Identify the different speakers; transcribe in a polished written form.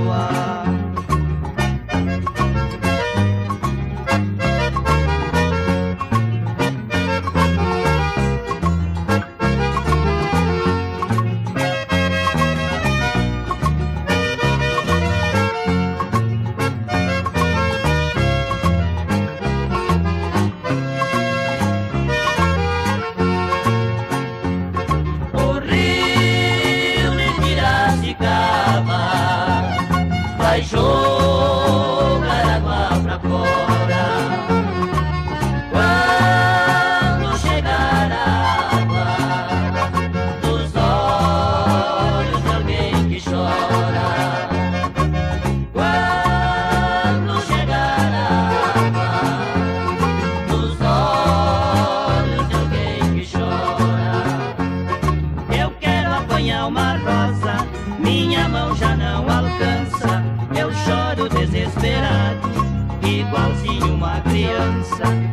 Speaker 1: Vai jogar água pra fora. Quando chegar a água dos olhos de alguém que chora. Quando chegar a água dos olhos de alguém que chora. Eu quero apanhar uma rosa, minha mão já não alcança. Eu choro desesperado, igualzinho uma criança.